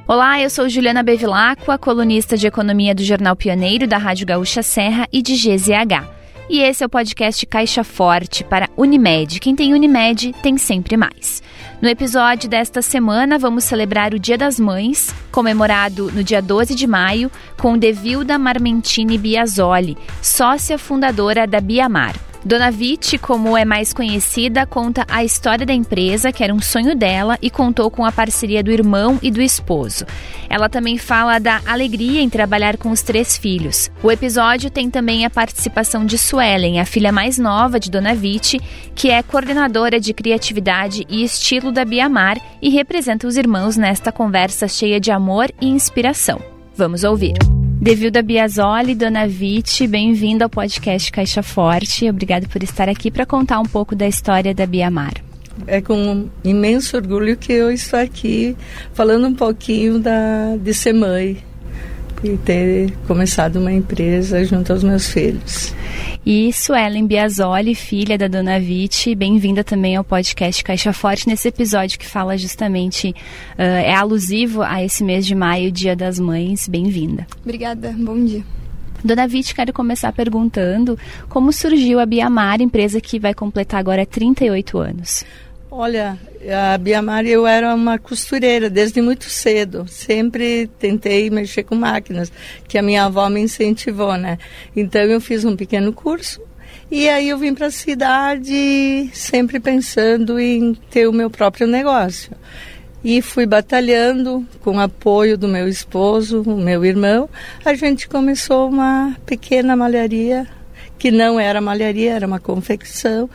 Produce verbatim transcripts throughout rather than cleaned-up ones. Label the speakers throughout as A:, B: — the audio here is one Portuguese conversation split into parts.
A: Olá, eu sou Juliana Bevilacqua, colunista de economia do Jornal Pioneiro, da Rádio Gaúcha Serra e de G Z H. E esse é o podcast Caixa Forte para Unimed. Quem tem Unimed tem sempre mais. No episódio desta semana, vamos celebrar o Dia das Mães, comemorado no dia doze de maio, com Devilda Marmentini Biasoli, sócia fundadora da Biamar. Dona Viti, como é mais conhecida, conta a história da empresa, que era um sonho dela, e contou com a parceria do irmão e do esposo. Ela também fala da alegria em trabalhar com os três filhos. O episódio tem também a participação de Suelen, a filha mais nova de Dona Viti, que é coordenadora de criatividade e estilo da Biamar e representa os irmãos nesta conversa cheia de amor e inspiração. Vamos ouvir. Devilda Biasoli, Dona Viti, bem-vinda ao podcast Caixa Forte. Obrigada por estar aqui para contar um pouco da história da Biamar.
B: É com um imenso orgulho que eu estou aqui falando um pouquinho da, de ser mãe e ter começado uma empresa junto aos meus filhos.
A: E Suelen Biasoli, filha da Dona Viti, bem-vinda também ao podcast Caixa Forte, nesse episódio que fala justamente, uh, é alusivo a esse mês de maio, Dia das Mães. Bem-vinda.
C: Obrigada, bom dia.
A: Dona Viti, quero começar perguntando como surgiu a Biamar, empresa que vai completar agora trinta e oito anos.
B: Olha, a Biamar, eu era uma costureira desde muito cedo. Sempre tentei mexer com máquinas, que a minha avó me incentivou, né? Então eu fiz um pequeno curso e aí eu vim para a cidade sempre pensando em ter o meu próprio negócio. E fui batalhando com o apoio do meu esposo, o meu irmão. A gente começou uma pequena malharia, que não era malharia, era uma confecção,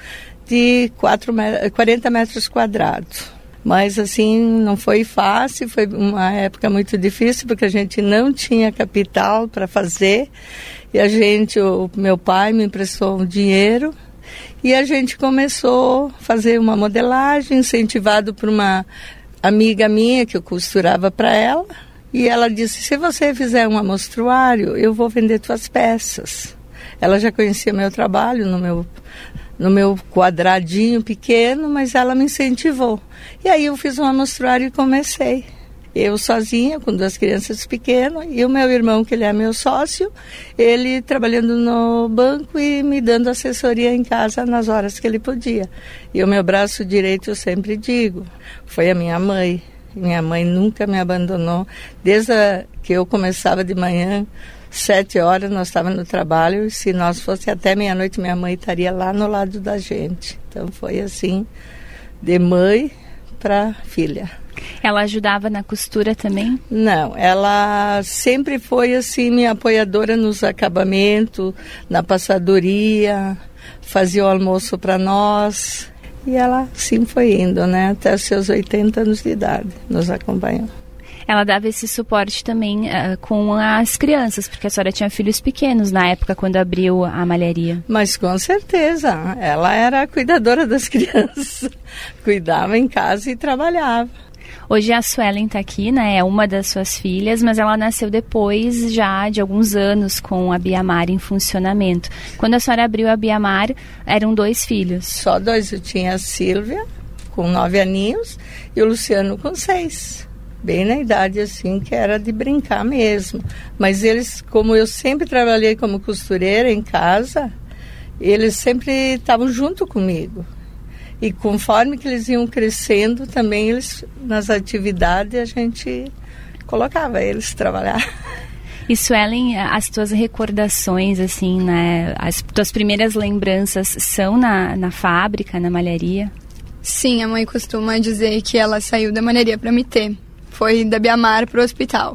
B: de quatro, quarenta metros quadrados. Mas assim, não foi fácil, foi uma época muito difícil, porque a gente não tinha capital para fazer. E a gente, o meu pai me emprestou um dinheiro e a gente começou a fazer uma modelagem, incentivado por uma amiga minha que eu costurava para ela. E ela disse, se você fizer um amostruário, eu vou vender tuas peças. Ela já conhecia meu trabalho no meu... no meu quadradinho pequeno, mas ela me incentivou. E aí eu fiz um amostruário e comecei. Eu sozinha, com duas crianças pequenas, e o meu irmão, que ele é meu sócio, ele trabalhando no banco e me dando assessoria em casa nas horas que ele podia. E o meu braço direito, eu sempre digo, foi a minha mãe. Minha mãe nunca me abandonou. Desde a, que eu começava de manhã, Sete horas nós estávamos no trabalho e se nós fosse até meia-noite, minha mãe estaria lá no lado da gente. Então foi assim, de mãe para filha.
A: Ela ajudava na costura também?
B: Não, ela sempre foi assim, minha apoiadora nos acabamentos, na passadoria, fazia o almoço para nós. E ela sim foi indo, né, até os seus oitenta anos de idade, nos acompanhou.
A: Ela dava esse suporte também uh, com as crianças, porque a senhora tinha filhos pequenos na época quando abriu a malharia.
B: Mas com certeza, ela era a cuidadora das crianças, cuidava em casa e trabalhava.
A: Hoje a Suelen está aqui, né? É uma das suas filhas, mas ela nasceu depois já de alguns anos com a Biamar em funcionamento. Quando a senhora abriu a Biamar, eram dois filhos.
B: Só dois, eu tinha a Sílvia com nove aninhos e o Luciano com seis. Bem na idade assim que era de brincar mesmo. Mas eles, como eu sempre trabalhei como costureira em casa, eles sempre estavam junto comigo. E conforme que eles iam crescendo, também eles, nas atividades, a gente colocava eles trabalhar.
A: E Suelen, as tuas recordações, assim, né, as tuas primeiras lembranças são na, na fábrica, na malharia?
C: Sim, a mãe costuma dizer que ela saiu da malharia para me ter. Foi da Biamar para o hospital.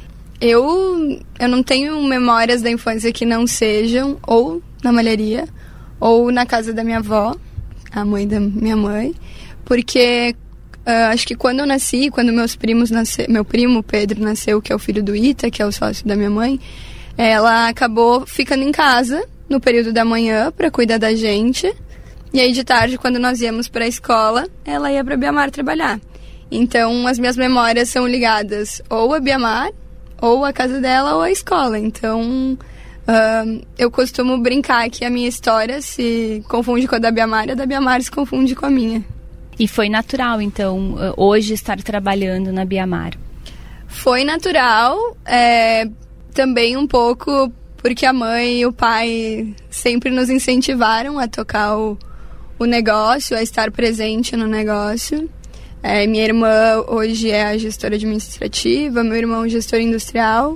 C: Eu, eu não tenho memórias da infância que não sejam ou na malharia ou na casa da minha avó, a mãe da minha mãe, porque uh, acho que quando eu nasci, quando meus primos nasceram, meu primo Pedro nasceu, que é o filho do Ita, que é o sócio da minha mãe, ela acabou ficando em casa no período da manhã para cuidar da gente, e aí de tarde, quando nós íamos para a escola, ela ia para Biamar trabalhar. Então, as minhas memórias são ligadas ou a Biamar, ou a casa dela, ou a escola. Então, uh, eu costumo brincar que a minha história se confunde com a da Biamar e a da Biamar se confunde com a minha.
A: E foi natural, então, hoje estar trabalhando na Biamar?
C: Foi natural, é, também um pouco porque a mãe e o pai sempre nos incentivaram a tocar o, o negócio, a estar presente no negócio. É, minha irmã hoje é a gestora administrativa, meu irmão gestor industrial.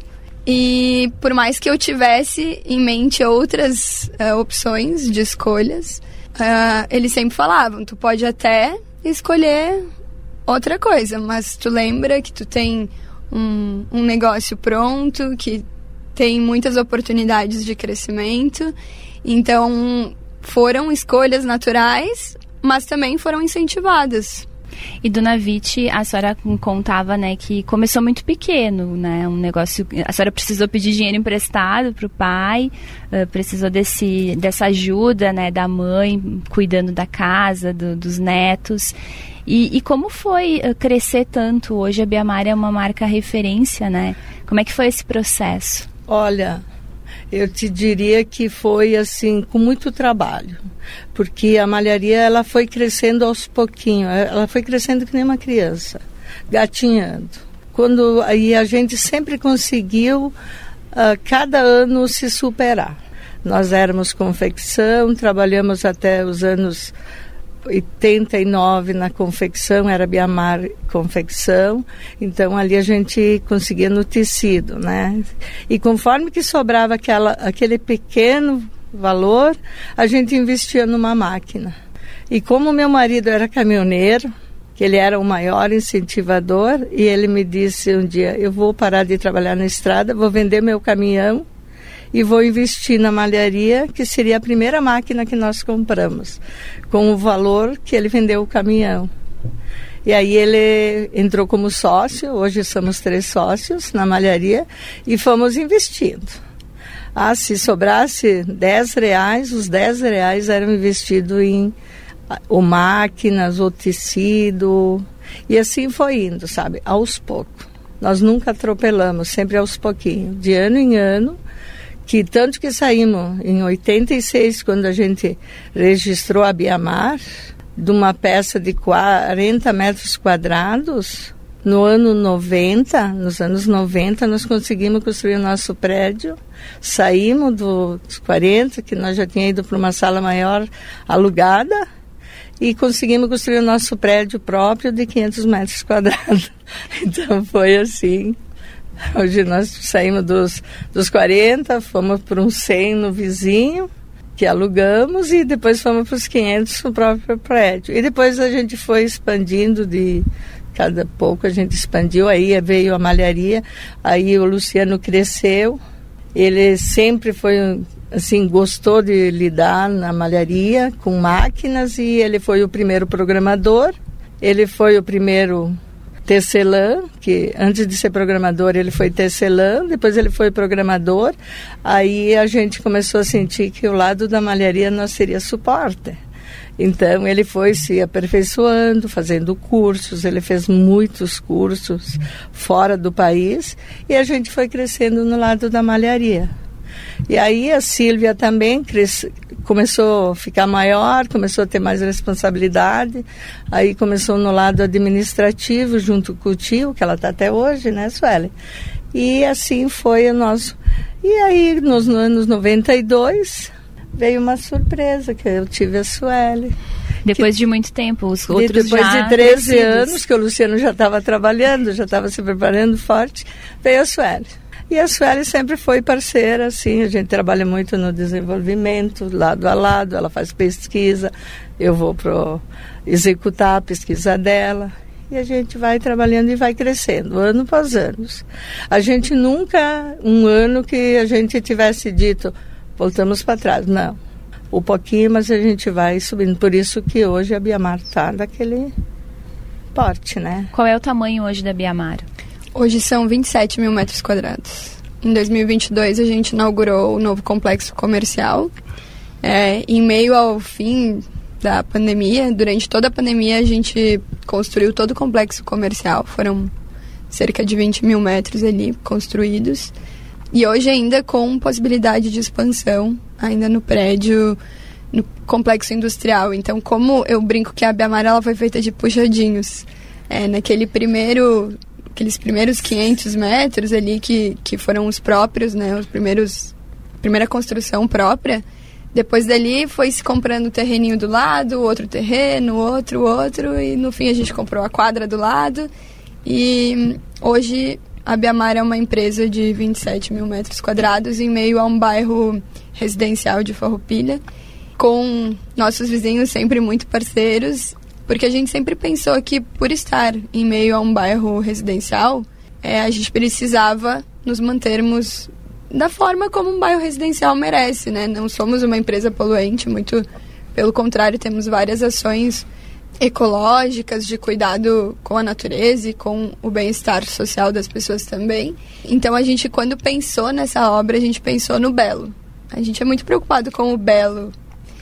C: E por mais que eu tivesse em mente outras uh, opções de escolhas, uh, eles sempre falavam, tu pode até escolher outra coisa, mas tu lembra que tu tem um, um negócio pronto, que tem muitas oportunidades de crescimento. Então foram escolhas naturais, mas também foram incentivadas.
A: E Dona Viti, a senhora contava, né, que começou muito pequeno, né, um negócio, a senhora precisou pedir dinheiro emprestado para o pai, uh, precisou desse, dessa ajuda, né, da mãe, cuidando da casa, do, dos netos. E, e como foi uh, crescer tanto? Hoje a Biamar é uma marca referência, né? Como é que foi esse processo?
B: Olha, eu te diria que foi assim, com muito trabalho, porque a malharia ela foi crescendo aos pouquinhos, ela foi crescendo que nem uma criança, gatinhando. Quando aí a gente sempre conseguiu uh, cada ano se superar. Nós éramos confecção, trabalhamos até os anos oitenta e nove na confecção, era Biamar Confecção, então ali a gente conseguia no tecido, né? E conforme que sobrava aquela, aquele pequeno valor, a gente investia numa máquina. E como meu marido era caminhoneiro, que ele era o maior incentivador, e ele me disse um dia, eu vou parar de trabalhar na estrada, vou vender meu caminhão e vou investir na malharia, que seria a primeira máquina que nós compramos, com o valor que ele vendeu o caminhão. E aí ele entrou como sócio, hoje somos três sócios na malharia, e fomos investindo. Ah, se sobrasse dez reais, os dez reais eram investidos em ou máquinas, ou tecido, e assim foi indo, sabe, aos poucos. Nós nunca atropelamos, sempre aos pouquinhos, de ano em ano, que tanto que saímos em oitenta e seis, quando a gente registrou a Biamar, de uma peça de quarenta metros quadrados, no ano noventa, nos anos noventa, nós conseguimos construir o nosso prédio, saímos dos quarenta, que nós já tínhamos ido para uma sala maior alugada, e conseguimos construir o nosso prédio próprio de quinhentos metros quadrados. Então foi assim. Hoje nós saímos dos, dos quarenta, fomos para um cem no vizinho, que alugamos, e depois fomos para os quinhentos no próprio prédio. E depois a gente foi expandindo, de cada pouco a gente expandiu, aí veio a malharia, aí o Luciano cresceu, ele sempre foi, assim, gostou de lidar na malharia com máquinas, e ele foi o primeiro programador, ele foi o primeiro tecelã, que antes de ser programador ele foi tecelã, depois ele foi programador, aí a gente começou a sentir que o lado da malharia nós seria suporte. Então ele foi se aperfeiçoando, fazendo cursos, ele fez muitos cursos fora do país, e a gente foi crescendo no lado da malharia. E aí a Sílvia também cresce, começou a ficar maior, começou a ter mais responsabilidade, aí começou no lado administrativo, junto com o tio, que ela está até hoje, né, Sueli? E assim foi o nosso... E aí, nos anos noventa e dois, veio uma surpresa, que eu tive a Sueli.
A: Depois
B: que,
A: de muito tempo, os outros
B: depois
A: já
B: de treze
A: crescidos.
B: anos, que o Luciano já estava trabalhando, já estava se preparando forte, veio a Sueli. E a Sueli sempre foi parceira, assim, a gente trabalha muito no desenvolvimento, lado a lado, ela faz pesquisa, eu vou pro executar a pesquisa dela, e a gente vai trabalhando e vai crescendo, ano após ano. A gente nunca, um ano que a gente tivesse dito, voltamos para trás, não. Um pouquinho, mas a gente vai subindo, por isso que hoje a Biamar está daquele porte, né?
A: Qual é o tamanho hoje da Biamar?
C: Hoje são vinte e sete mil metros quadrados. Em dois mil e vinte e dois a gente inaugurou o novo complexo comercial. É, em meio ao fim da pandemia, durante toda a pandemia a gente construiu todo o complexo comercial. Foram cerca de vinte mil metros ali construídos. E hoje ainda com possibilidade de expansão, ainda no prédio, no complexo industrial. Então, como eu brinco que a Biamar ela foi feita de puxadinhos. É, naquele primeiro aqueles primeiros quinhentos metros ali que, que foram os próprios, né? Os primeiros, primeira construção própria. Depois dali foi se comprando o terreninho do lado, outro terreno, outro, outro, e no fim a gente comprou a quadra do lado. E hoje a Biamar é uma empresa de vinte e sete mil metros quadrados em meio a um bairro residencial de Farroupilha, com nossos vizinhos sempre muito parceiros, porque a gente sempre pensou que por estar em meio a um bairro residencial, é, a gente precisava nos mantermos da forma como um bairro residencial merece, né? Não somos uma empresa poluente, muito pelo contrário, temos várias ações ecológicas de cuidado com a natureza e com o bem-estar social das pessoas também. Então a gente, quando pensou nessa obra, a gente pensou no belo. A gente é muito preocupado com o belo.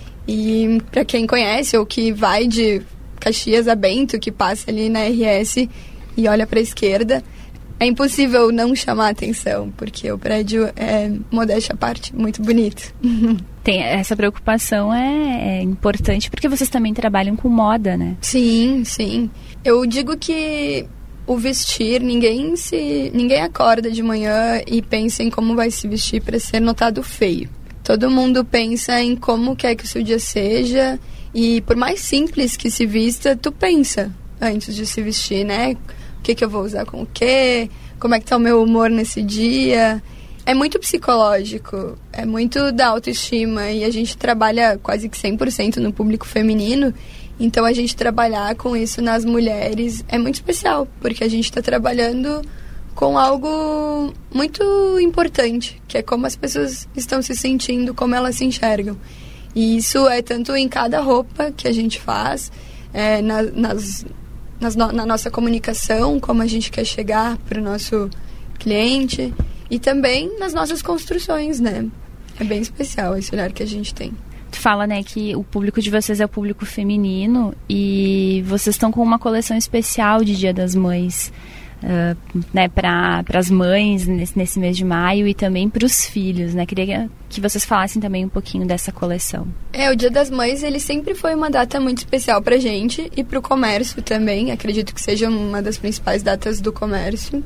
C: E para quem conhece ou que vai de Caxias a Bento, que passa ali na R S e olha para a esquerda, é impossível não chamar a atenção, porque o prédio é, modéstia à parte, muito bonito.
A: Tem, essa preocupação é, é importante, porque vocês também trabalham com moda, né?
C: Sim, sim. Eu digo que o vestir, ninguém, se, ninguém acorda de manhã e pensa em como vai se vestir para ser notado feio. Todo mundo pensa em como quer que o seu dia seja, e por mais simples que se vista, tu pensa antes de se vestir, né? O que, que eu vou usar com o quê? Como é que tá o meu humor nesse dia? É muito psicológico, é muito da autoestima, e a gente trabalha quase que cem por cento no público feminino, então a gente trabalhar com isso nas mulheres é muito especial, porque a gente está trabalhando com algo muito importante, que é como as pessoas estão se sentindo, como elas se enxergam. E isso é tanto em cada roupa que a gente faz, é, na, nas... Nas no, na nossa comunicação, como a gente quer chegar para o nosso cliente, e também nas nossas construções, né? É bem especial esse olhar que a gente tem.
A: Tu fala, né, que o público de vocês é o público feminino e vocês estão com uma coleção especial de Dia das Mães, uh, né, para as mães nesse, nesse mês de maio e também para os filhos, né? Queria que vocês falassem também um pouquinho dessa coleção.
C: É, o Dia das Mães, ele sempre foi uma data muito especial pra gente e pro comércio também. Acredito que seja uma das principais datas do comércio.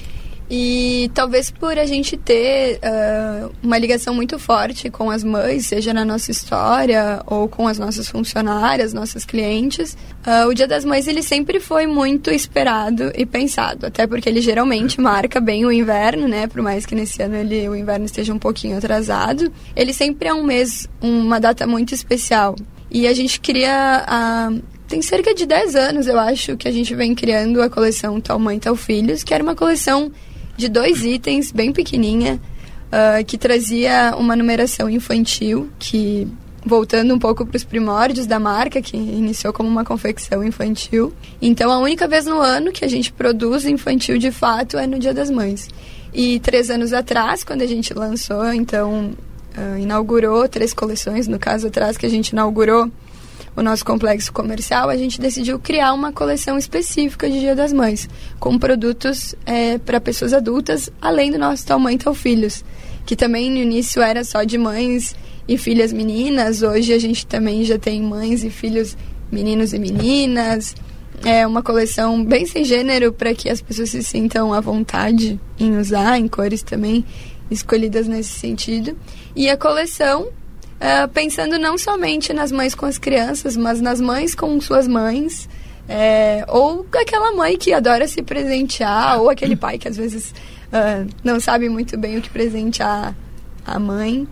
C: E talvez por a gente ter uh, uma ligação muito forte com as mães, seja na nossa história ou com as nossas funcionárias, nossas clientes, uh, o Dia das Mães ele sempre foi muito esperado e pensado, até porque ele geralmente marca bem o inverno, né? Por mais que nesse ano ele, o inverno esteja um pouquinho atrasado, ele sempre é um mês, uma data muito especial. E a gente queria... Uh, tem cerca de dez anos, eu acho, que a gente vem criando a coleção Tal Mãe, Tal Filhos, que era uma coleção de dois itens, bem pequenininha, uh, que trazia uma numeração infantil, que, voltando um pouco para os primórdios da marca, que iniciou como uma confecção infantil. Então, a única vez no ano que a gente produz infantil de fato é no Dia das Mães. E três anos atrás, quando a gente lançou, então, uh, inaugurou três coleções, no caso atrás que a gente inaugurou o nosso complexo comercial, a gente decidiu criar uma coleção específica de Dia das Mães, com produtos é, para pessoas adultas, além do nosso Tal Mãe, Tal Filhos, que também no início era só de mães e filhas meninas. Hoje a gente também já tem mães e filhos meninos e meninas. É uma coleção bem sem gênero, para que as pessoas se sintam à vontade em usar, em cores também escolhidas nesse sentido. E a coleção... Uh, pensando não somente nas mães com as crianças, mas nas mães com suas mães, é, ou aquela mãe que adora se presentear, ou aquele pai que às vezes uh, não sabe muito bem o que presentear a mãe.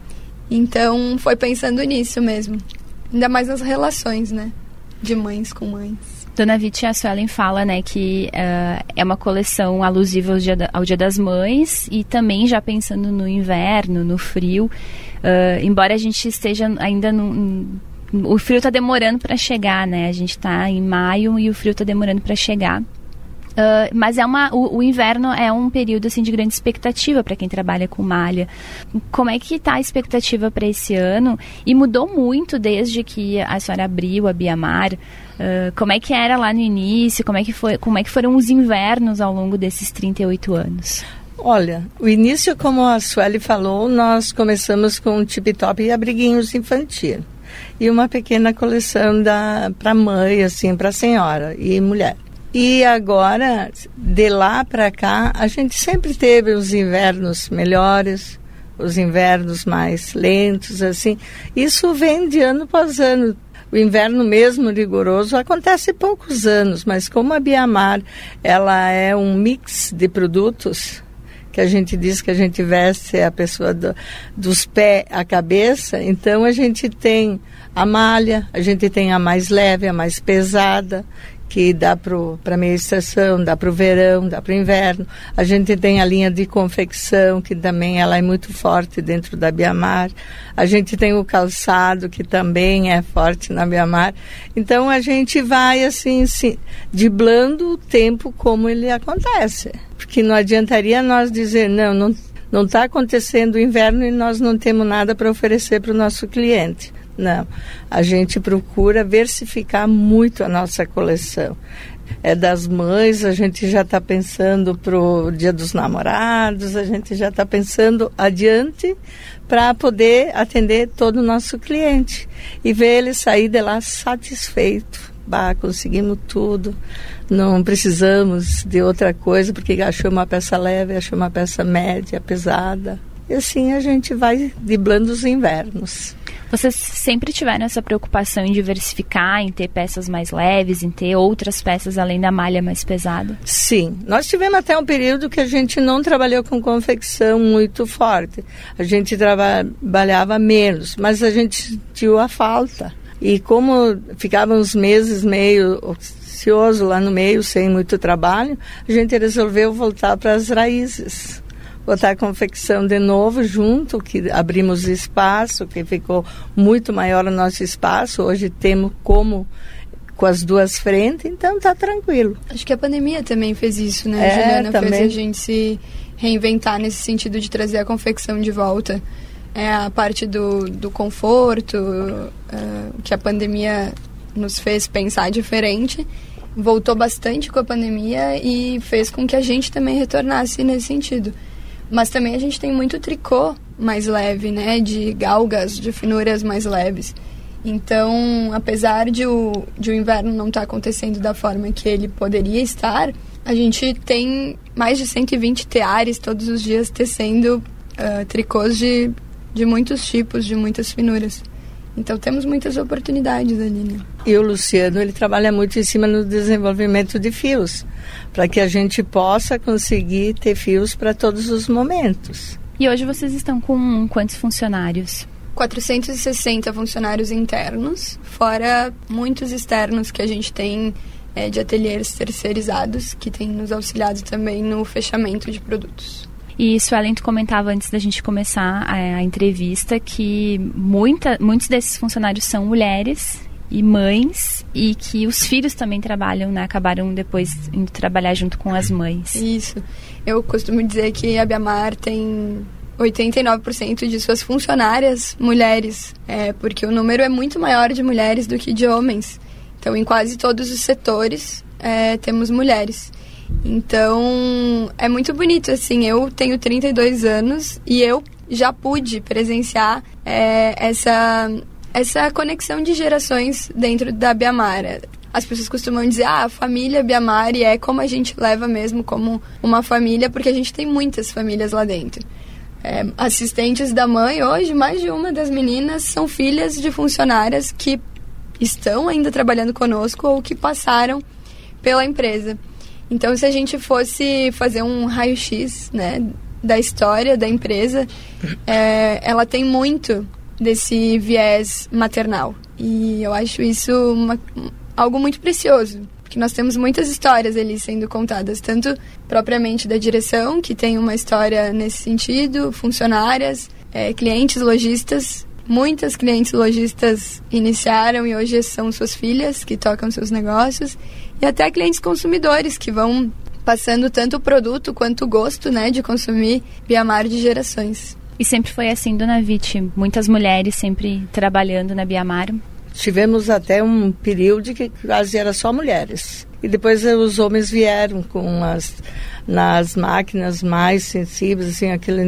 C: Então foi pensando nisso mesmo, ainda mais nas relações, né, de mães com mães.
A: Dona Viti, a Suelen fala, né, que uh, é uma coleção alusiva ao dia, da, ao dia das Mães, e também já pensando no inverno, no frio. Uh, embora a gente esteja ainda no... O frio está demorando para chegar, né? A gente está em maio e o frio está demorando para chegar. Uh, mas é uma, o, o inverno é um período assim, de grande expectativa para quem trabalha com malha. Como é que está a expectativa para esse ano? E mudou muito desde que a senhora abriu a Biamar. Uh, como é que era lá no início? Como é que foi, como é que foram os invernos ao longo desses trinta e oito anos?
B: Olha, o início, como a Sueli falou, nós começamos com tip-top e abriguinhos infantil. E uma pequena coleção para mãe, assim, para senhora e mulher. E agora, de lá para cá, a gente sempre teve os invernos melhores, os invernos mais lentos, assim. Isso vem de ano após ano. O inverno mesmo rigoroso acontece em poucos anos, mas como a Biamar, ela é um mix de produtos, que a gente diz que a gente veste a pessoa do, dos pés à cabeça, então a gente tem a malha, a gente tem a mais leve, a mais pesada, que dá para a meia estação, dá para o verão, dá para o inverno. A gente tem a linha de confecção, que também ela é muito forte dentro da Biamar. A gente tem o calçado, que também é forte na Biamar. Então, a gente vai, assim, assim driblando o tempo como ele acontece. Porque não adiantaria nós dizer, não, não não está acontecendo o inverno e nós não temos nada para oferecer para o nosso cliente. Não, a gente procura versificar muito a nossa coleção. É das mães, a gente já está pensando para o Dia dos Namorados, a gente já está pensando adiante para poder atender todo o nosso cliente e ver ele sair de lá satisfeito. Bah, conseguimos tudo, não precisamos de outra coisa, porque achou uma peça leve, achou uma peça média, pesada. E assim a gente vai driblando os invernos.
A: Vocês sempre tiveram essa preocupação em diversificar, em ter peças mais leves, em ter outras peças além da malha mais pesada?
B: Sim, nós tivemos até um período que a gente não trabalhou com confecção muito forte. A gente trabalhava menos, mas a gente sentiu a falta. E como ficava uns meses meio ocioso lá no meio, sem muito trabalho, a gente resolveu voltar para as raízes. Botar a confecção de novo junto, que abrimos espaço, que ficou muito maior o nosso espaço. Hoje temos como com as duas frentes, então tá tranquilo.
C: Acho que a pandemia também fez isso, né,
B: é,
C: Juliana?
B: também.
C: Fez a gente se reinventar nesse sentido de trazer a confecção de volta. É a parte do, do conforto, uh, que a pandemia nos fez pensar diferente. Voltou bastante com a pandemia e fez com que a gente também retornasse nesse sentido. Mas também a gente tem muito tricô mais leve, né? De galgas, de finuras mais leves. Então, apesar de o, de o inverno não estar acontecendo da forma que ele poderia estar, a gente tem mais de cento e vinte teares todos os dias tecendo uh, tricôs de, de muitos tipos, de muitas finuras. Então, temos muitas oportunidades ali, né?
B: E o Luciano, ele trabalha muito em cima no desenvolvimento de fios, para que a gente possa conseguir ter fios para todos os momentos.
A: E hoje vocês estão com quantos funcionários?
C: quatrocentos e sessenta funcionários internos, fora muitos externos que a gente tem é, de ateliês terceirizados, que tem nos auxiliado também no fechamento de produtos.
A: E Suelen, tu comentava antes da gente começar a, a entrevista que muita, muitos desses funcionários são mulheres e mães, e que os filhos também trabalham, né? Acabaram depois indo trabalhar junto com as mães.
C: Isso. Eu costumo dizer que a Biamar tem oitenta e nove por cento de suas funcionárias mulheres, é, porque o número é muito maior de mulheres do que de homens. Então, em quase todos os setores, é, temos mulheres. Então, é muito bonito, assim, eu tenho trinta e dois anos e eu já pude presenciar é, essa, essa conexão de gerações dentro da Biamar. As pessoas costumam dizer, ah, a família Biamar é como a gente leva mesmo como uma família, porque a gente tem muitas famílias lá dentro. É, assistentes da mãe, hoje, mais de uma das meninas são filhas de funcionárias que estão ainda trabalhando conosco ou que passaram pela empresa. Então, se a gente fosse fazer um raio-x, né, da história da empresa, é, ela tem muito desse viés maternal. E eu acho isso uma, algo muito precioso, porque nós temos muitas histórias ali sendo contadas, tanto propriamente da direção, que tem uma história nesse sentido, funcionárias, é, clientes, lojistas. Muitas clientes lojistas iniciaram e hoje são suas filhas que tocam seus negócios, e até clientes consumidores que vão passando tanto o produto quanto o gosto, né, de consumir Biamar de gerações.
A: E sempre foi assim, Dona Viti, muitas mulheres sempre trabalhando na Biamar.
B: Tivemos até um período que quase era só mulheres. E depois os homens vieram com as nas máquinas mais sensíveis, assim, aquele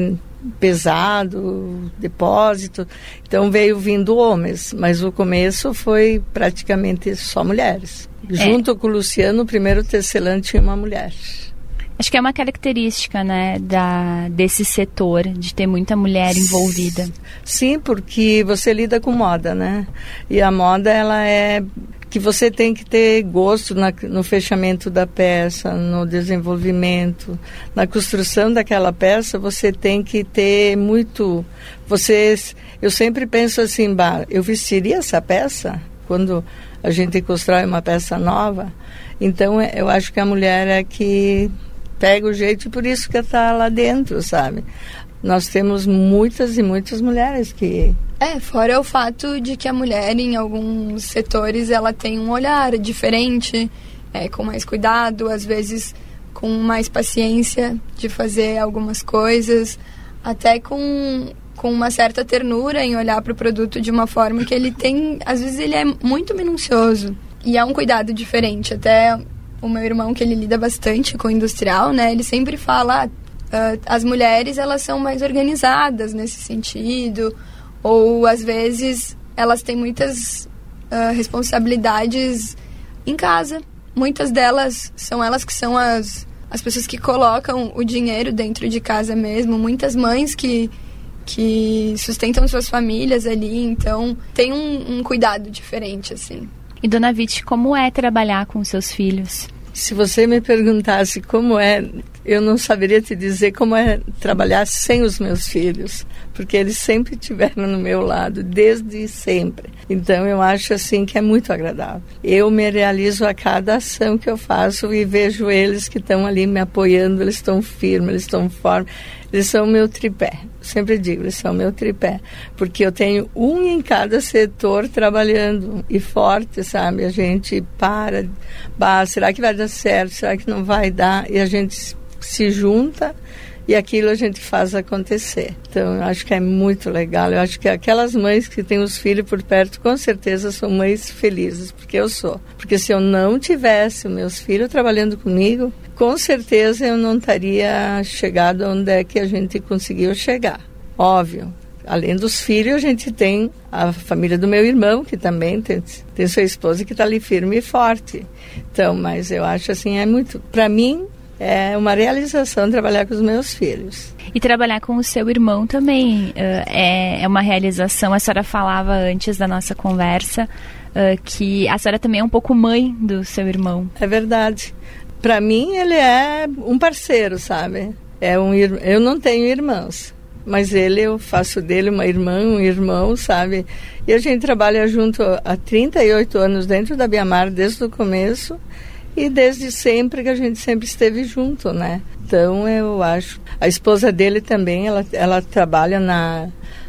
B: pesado, depósito. Então veio vindo homens, mas o começo foi praticamente só mulheres. É. Junto com o Luciano, o primeiro tecelã tinha uma mulher.
A: Acho que é uma característica, né, da, desse setor, de ter muita mulher envolvida.
B: Sim, porque você lida com moda, né? E a moda, ela é que você tem que ter gosto na, no fechamento da peça, no desenvolvimento, na construção daquela peça, você tem que ter muito... Você, eu sempre penso assim, bah, eu vestiria essa peça quando a gente constrói uma peça nova? Então, eu acho que a mulher é que pega o jeito, e por isso que está lá dentro, sabe? Nós temos muitas e muitas mulheres que...
C: É, fora o fato de que a mulher, em alguns setores, ela tem um olhar diferente, é, com mais cuidado, às vezes com mais paciência de fazer algumas coisas, até com, com uma certa ternura em olhar para o produto de uma forma que ele tem... Às vezes ele é muito minucioso, e é um cuidado diferente. Até o meu irmão, que ele lida bastante com o industrial, né? Ele sempre fala, ah, as mulheres, elas são mais organizadas nesse sentido, ou às vezes elas têm muitas uh, responsabilidades em casa. Muitas delas são elas que são as, as pessoas que colocam o dinheiro dentro de casa mesmo. Muitas mães que, que sustentam suas famílias ali, então tem um, um cuidado diferente, assim.
A: E, Dona Vite, como é trabalhar com seus filhos?
B: Se você me perguntasse como é, eu não saberia te dizer como é trabalhar sem os meus filhos, porque eles sempre estiveram no meu lado, desde sempre. Então, eu acho assim que é muito agradável. Eu me realizo a cada ação que eu faço e vejo eles que estão ali me apoiando, eles estão firmes, eles estão fortes, eles são o meu tripé. Sempre digo, eles são o meu tripé, porque eu tenho um em cada setor trabalhando e forte, sabe? A gente para, bah, será que vai dar certo? Será que não vai dar? E a gente se junta e aquilo a gente faz acontecer. Então, eu acho que é muito legal. Eu acho que aquelas mães que têm os filhos por perto, com certeza são mães felizes, porque eu sou. Porque se eu não tivesse os meus filhos trabalhando comigo, com certeza eu não estaria chegado onde é que a gente conseguiu chegar. Óbvio. Além dos filhos, a gente tem a família do meu irmão, que também tem, tem sua esposa que está ali firme e forte. Então, mas eu acho assim, é muito... Para mim, é uma realização trabalhar com os meus filhos.
A: E trabalhar com o seu irmão também uh, é, é uma realização. A senhora falava antes da nossa conversa uh, que a senhora também é um pouco mãe do seu irmão.
B: É verdade. Para mim, ele é um parceiro, sabe? É um, eu não tenho irmãos, mas ele, eu faço dele uma irmã, um irmão, sabe? E a gente trabalha junto há trinta e oito anos dentro da Biamar, desde o começo. E desde sempre que a gente sempre esteve junto, né? Então, eu acho... A esposa dele também, ela, ela trabalha na,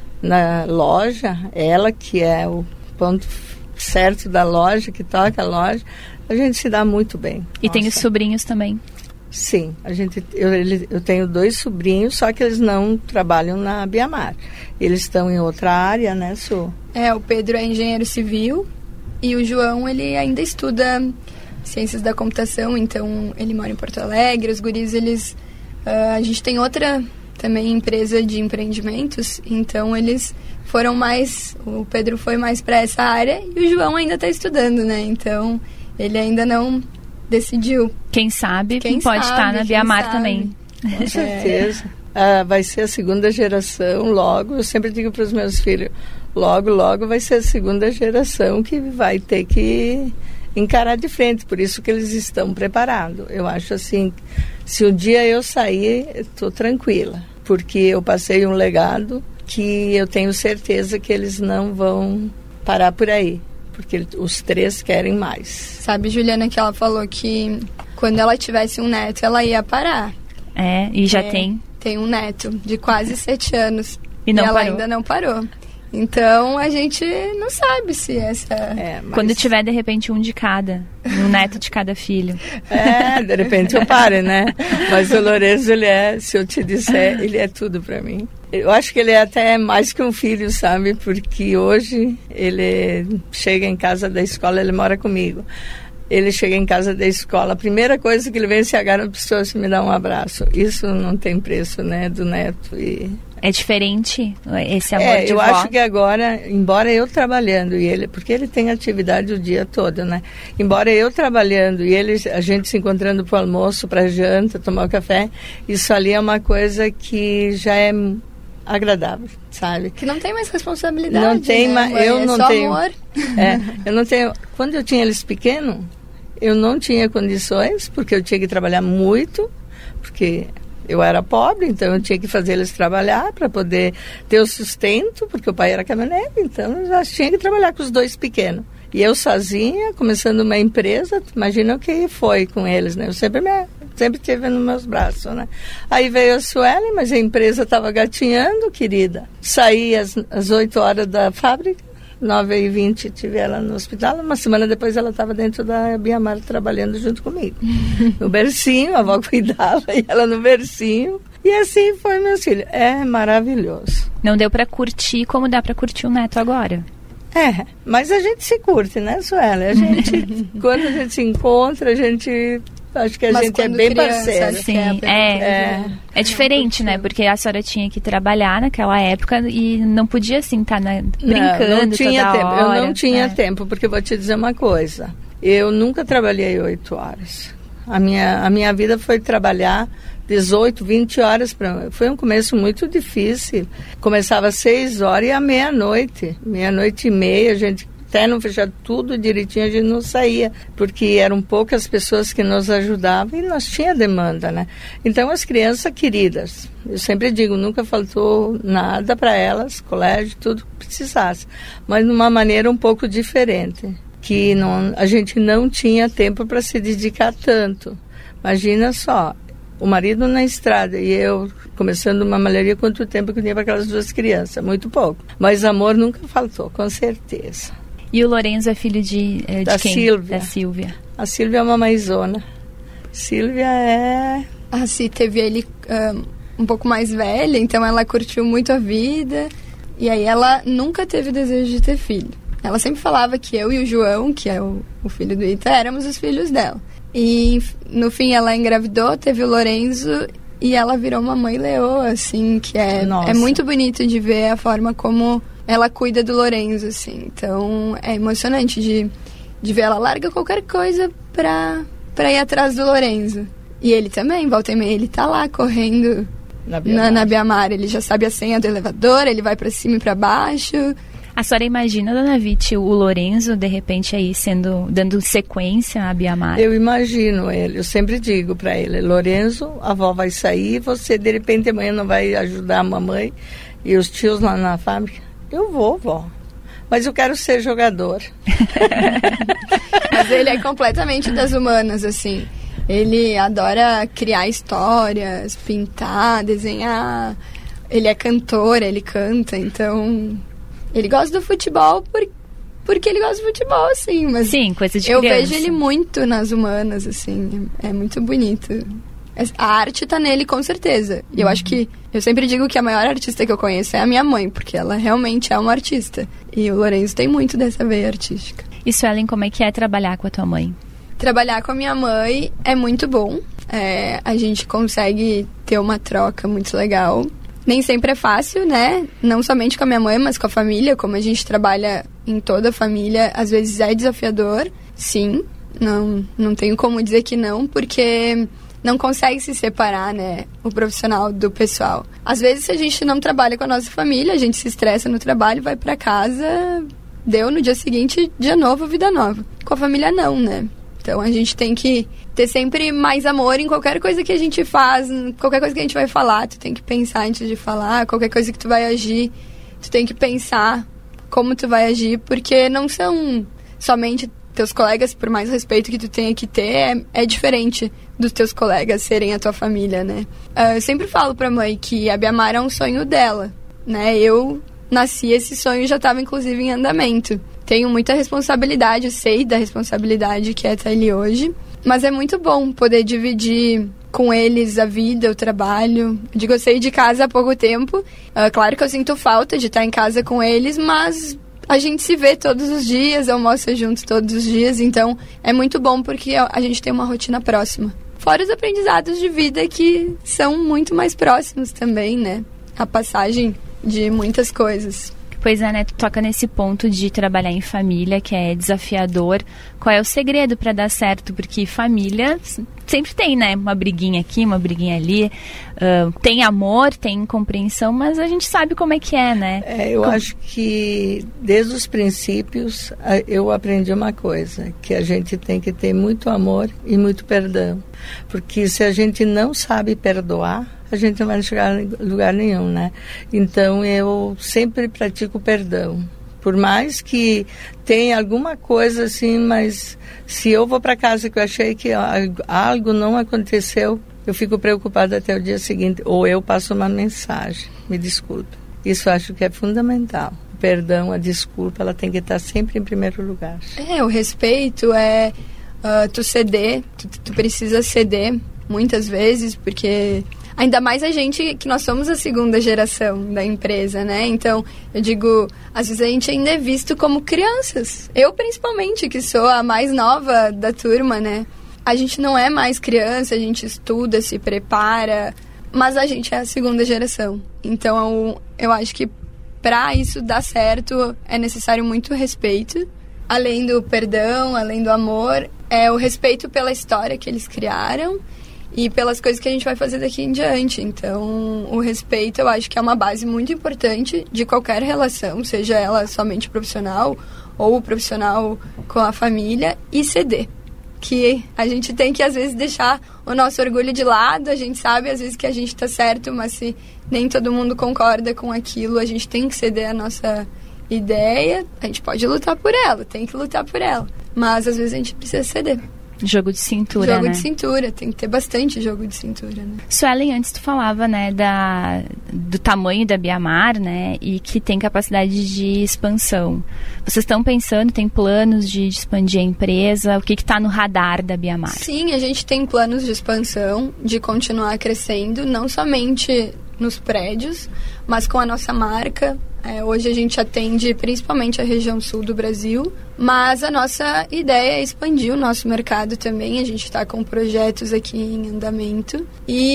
B: na loja. Ela que é o ponto certo da loja, que toca a loja. A gente se dá muito bem.
A: E Nossa. Tem os sobrinhos também?
B: Sim. A gente, eu, ele, eu tenho dois sobrinhos, só que eles não trabalham na Biamar. Eles estão em outra área, né, Su?
C: É, o Pedro é engenheiro civil e o João, ele ainda estuda... ciências da computação, então ele mora em Porto Alegre. Os guris, eles... Uh, a gente tem outra também empresa de empreendimentos, então eles foram mais... O Pedro foi mais para essa área e o João ainda está estudando, né? Então, ele ainda não decidiu.
A: Quem sabe quem pode estar na Biamar também.
B: Com certeza. É. Uh, vai ser a segunda geração logo. Eu sempre digo para os meus filhos, logo, logo vai ser a segunda geração que vai ter que... encarar de frente, por isso que eles estão preparados. Eu acho assim, se um dia eu sair, estou tranquila, porque eu passei um legado que eu tenho certeza que eles não vão parar por aí, porque os três querem mais.
C: Sabe, Juliana, que ela falou que quando ela tivesse um neto, ela ia parar.
A: É, e já
C: é,
A: tem?
C: Tem um neto de quase sete anos.
A: E, não
C: e ela
A: parou.
C: ainda não parou. Então, a gente não sabe se essa...
B: É, mas...
A: Quando tiver, de repente, um de cada, um neto de cada filho.
B: É, de repente eu pare, né? Mas o Lourenço, ele é, se eu te disser, ele é tudo pra mim. Eu acho que ele é até mais que um filho, sabe? Porque hoje ele chega em casa da escola, ele mora comigo. Ele chega em casa da escola, a primeira coisa que ele vem se agarra na pessoa e me dá um abraço. Isso não tem preço, né, do neto. E...
A: é diferente esse amor
B: é,
A: de
B: eu
A: vó?
B: acho que agora, embora eu trabalhando e ele, porque ele tem atividade o dia todo, né? Embora eu trabalhando e ele, a gente se encontrando para o almoço, para janta, tomar um café, isso ali é uma coisa que já é agradável, sabe?
C: Que não tem mais responsabilidade.
B: Não tem,
C: né,
B: mas eu
C: é
B: não
C: só
B: tenho.
C: Amor.
B: É, eu não tenho. Quando eu tinha eles pequenos, eu não tinha condições, porque eu tinha que trabalhar muito, porque eu era pobre, então eu tinha que fazer eles trabalhar para poder ter o sustento, porque o pai era caminhoneiro, então eu já tinha que trabalhar com os dois pequenos. E eu sozinha, começando uma empresa, imagina o que foi com eles, né? Eu sempre me, sempre tive nos meus braços, né? Aí veio a Suelen, mas a empresa estava gatinhando, querida. Saí às, às oito horas da fábrica, nove e vinte tive ela no hospital. Uma semana depois ela estava dentro da Biamar trabalhando junto comigo. No bercinho, a avó cuidava e ela no bercinho. E assim foi, meus filhos. É maravilhoso.
A: Não deu para curtir como dá para curtir o neto agora.
B: É, mas a gente se curte, né, Sueli? A gente, quando a gente se encontra, a gente... acho que a
C: mas
B: gente é bem
C: criança,
B: parceira.
A: Sim, é, é, é, é diferente, né? Porque a senhora tinha que trabalhar naquela época e não podia, assim, estar tá brincando
B: não, não tinha
A: toda
B: tempo.
A: hora.
B: Eu não tinha
A: é.
B: tempo, porque eu vou te dizer uma coisa. Eu nunca trabalhei oito horas. A minha, a minha vida foi trabalhar dezoito, vinte horas. Pra, foi um começo muito difícil. Começava às seis horas e à meia-noite. Meia-noite e meia, a gente... até não fechar tudo direitinho, a gente não saía, porque eram poucas pessoas que nos ajudavam e nós tinha demanda, né? Então, as crianças queridas, eu sempre digo, nunca faltou nada para elas, colégio, tudo que precisasse, mas de uma maneira um pouco diferente, que não, a gente não tinha tempo para se dedicar tanto. Imagina só, o marido na estrada e eu começando uma malharia, quanto tempo que eu tinha para aquelas duas crianças? Muito pouco. Mas amor nunca faltou, com certeza.
A: E o Lorenzo é filho de, de
B: da
A: quem?
B: Sílvia.
A: Da Sílvia.
B: A Sílvia é uma maizona. Sílvia é...
C: A Cí teve ele um, um pouco mais velha, então ela curtiu muito a vida. E aí ela nunca teve desejo de ter filho. Ela sempre falava que eu e o João, que é o, o filho do Ita, éramos os filhos dela. E no fim ela engravidou, teve o Lorenzo e ela virou uma mãe leoa, assim, que é, é muito bonito de ver a forma como ela cuida do Lorenzo, assim. Então é emocionante de, de ver ela larga qualquer coisa pra, pra ir atrás do Lorenzo. E ele também, volta e meia, ele tá lá correndo na Biamar. Na, na Biamar. Ele já sabe a senha do elevador, ele vai pra cima e pra baixo.
A: A senhora imagina, dona Viti, o Lorenzo, de repente, aí sendo, dando sequência à Biamar?
B: Eu imagino ele, eu sempre digo pra ele, Lorenzo, a avó vai sair, você de repente amanhã não vai ajudar a mamãe e os tios lá na fábrica? Eu vou, vó. Mas eu quero ser jogador.
C: Mas ele é completamente das humanas, assim. Ele adora criar histórias, pintar, desenhar. Ele é cantor, ele canta, então... Ele gosta do futebol por, porque ele gosta do futebol, assim. Mas
A: sim, coisa de
C: eu
A: criança.
C: vejo ele muito nas humanas, assim. É muito bonito. A arte tá nele, com certeza. E eu acho que... Eu sempre digo que a maior artista que eu conheço é a minha mãe, porque ela realmente é uma artista. E o Lorenzo tem muito dessa veia artística.
A: E Suelen, como é que é trabalhar com a tua mãe?
C: Trabalhar com a minha mãe é muito bom. É, a gente consegue ter uma troca muito legal. Nem sempre é fácil, né? Não somente com a minha mãe, mas com a família. Como a gente trabalha em toda a família, às vezes é desafiador, sim. Não, não tenho como dizer que não, porque... não consegue se separar, né, o profissional do pessoal. Às vezes, se a gente não trabalha com a nossa família, a gente se estressa no trabalho, vai pra casa, deu no dia seguinte, dia novo, vida nova. Com a família, não, né? Então, a gente tem que ter sempre mais amor em qualquer coisa que a gente faz, qualquer coisa que a gente vai falar, tu tem que pensar antes de falar, qualquer coisa que tu vai agir, tu tem que pensar como tu vai agir, porque não são somente... teus colegas, por mais respeito que tu tenha que ter, é, é diferente dos teus colegas serem a tua família, né? Uh, eu sempre falo pra mãe que a Biamar é um sonho dela, né? Eu nasci, esse sonho já estava, inclusive, em andamento. Tenho muita responsabilidade, eu sei da responsabilidade que é estar ali hoje, mas é muito bom poder dividir com eles a vida, o trabalho. Eu digo, eu saí de casa há pouco tempo, uh, claro que eu sinto falta de estar em casa com eles, mas... a gente se vê todos os dias, almoça juntos todos os dias, então é muito bom porque a gente tem uma rotina próxima. Fora os aprendizados de vida que são muito mais próximos também, né? A passagem de muitas coisas.
A: Pois é, né? Tu toca nesse ponto de trabalhar em família, que é desafiador. Qual é o segredo para dar certo? Porque família sempre tem, né? Uma briguinha aqui, uma briguinha ali. Uh, tem amor, tem compreensão, mas a gente sabe como é que é, né?
B: É, eu
A: como...
B: acho que desde os princípios eu aprendi uma coisa, que a gente tem que ter muito amor e muito perdão. Porque se a gente não sabe perdoar, a gente não vai chegar em lugar nenhum, né? Então, eu sempre pratico perdão. Por mais que tenha alguma coisa assim, mas se eu vou para casa que eu achei que algo não aconteceu, eu fico preocupada até o dia seguinte. Ou eu passo uma mensagem, me desculpe. Isso eu acho que é fundamental. O perdão, a desculpa, ela tem que estar sempre em primeiro lugar.
C: É, o respeito é uh, tu ceder, tu, tu precisa ceder muitas vezes, porque... Ainda mais a gente, que nós somos a segunda geração da empresa, né? Então, eu digo, às vezes a gente ainda é visto como crianças. Eu, principalmente, que sou a mais nova da turma, né? A gente não é mais criança, a gente estuda, se prepara, mas a gente é a segunda geração. Então, eu acho que para isso dar certo, é necessário muito respeito. Além do perdão, além do amor, é o respeito pela história que eles criaram e pelas coisas que a gente vai fazer daqui em diante. Então, o respeito eu acho que é uma base muito importante de qualquer relação, seja ela somente profissional ou profissional com a família, e ceder. Que a gente tem que, às vezes, deixar o nosso orgulho de lado. A gente sabe, às vezes, que a gente está certo, mas se nem todo mundo concorda com aquilo, a gente tem que ceder a nossa ideia. A gente pode lutar por ela, tem que lutar por ela. Mas, às vezes, a gente precisa ceder.
A: Jogo de cintura,
C: jogo
A: né?
C: de cintura, tem que ter bastante jogo de cintura, né?
A: Suelen, antes tu falava, né, da, do tamanho da Biamar, né, e que tem capacidade de expansão. Vocês estão pensando, tem planos de, de expandir a empresa? O que está no radar da Biamar?
C: Sim, a gente tem planos de expansão, de continuar crescendo, não somente nos prédios, mas com a nossa marca. É, hoje a gente atende principalmente a região sul do Brasil, mas a nossa ideia é expandir o nosso mercado também. A gente está com projetos aqui em andamento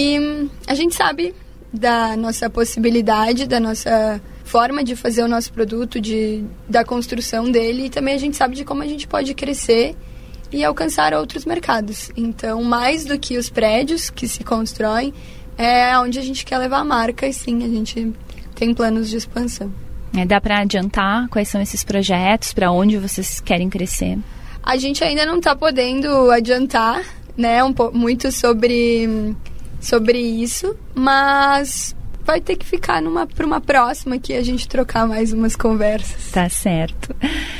C: e a gente sabe da nossa possibilidade, da nossa forma de fazer o nosso produto, de, da construção dele, e também a gente sabe de como a gente pode crescer e alcançar outros mercados. Então, mais do que os prédios que se constroem, é onde a gente quer levar a marca, e sim, a gente tem planos de expansão.
A: É, dá para adiantar quais são esses projetos, para onde vocês querem crescer?
C: A gente ainda não está podendo adiantar, né, um po- muito sobre, sobre isso, mas vai ter que ficar para uma próxima que a gente trocar mais umas conversas.
A: Tá certo.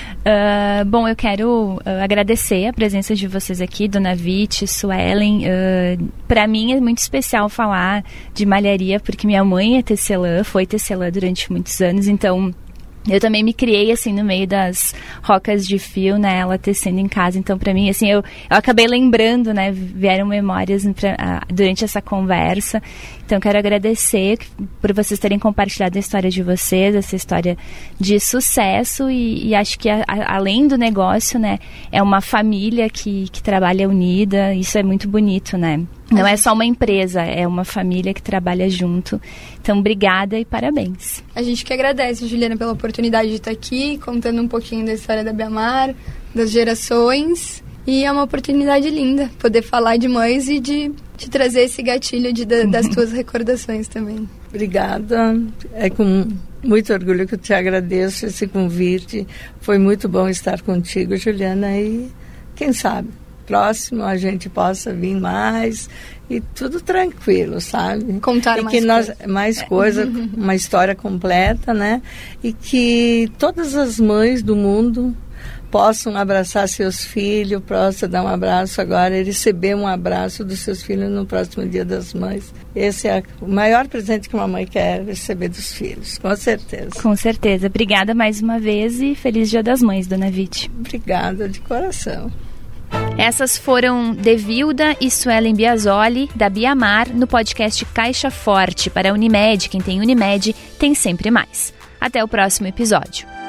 A: Uh, bom, eu quero uh, agradecer a presença de vocês aqui, Dona Viti, Suelen. Uh, para mim é muito especial falar de malharia, porque minha mãe é tecelã, foi tecelã durante muitos anos, então eu também me criei, assim, no meio das rocas de fio, né, ela tecendo em casa. Então, pra mim, assim, eu, eu acabei lembrando, né, vieram memórias pra, uh, durante essa conversa. Então, quero agradecer por vocês terem compartilhado a história de vocês, essa história de sucesso, e, e acho que, a, a, além do negócio, né, é uma família que, que trabalha unida. Isso é muito bonito, né? Não é só uma empresa, é uma família que trabalha junto. Então, obrigada e parabéns.
C: A gente que agradece, Juliana, pela oportunidade de estar aqui, contando um pouquinho da história da Biamar, das gerações. E é uma oportunidade linda poder falar de mães e de, de trazer esse gatilho de, de, das tuas recordações também.
B: Obrigada. É com muito orgulho que eu te agradeço esse convite. Foi muito bom estar contigo, Juliana, e quem sabe próximo a gente possa vir mais e tudo tranquilo, sabe?
C: Contar
B: e
C: mais
B: que nós
C: coisa.
B: mais coisa, uma história completa, né? E que todas as mães do mundo possam abraçar seus filhos, possam dar um abraço agora e receber um abraço dos seus filhos no próximo Dia das Mães. Esse é o maior presente que uma mãe quer receber dos filhos, com certeza.
A: Com certeza. Obrigada mais uma vez e feliz Dia das Mães, Dona Viti.
B: Obrigada de coração.
A: Essas foram Devilda e Suelen Biasoli, da Biamar, no podcast Caixa Forte. Para a Unimed, quem tem Unimed tem sempre mais. Até o próximo episódio.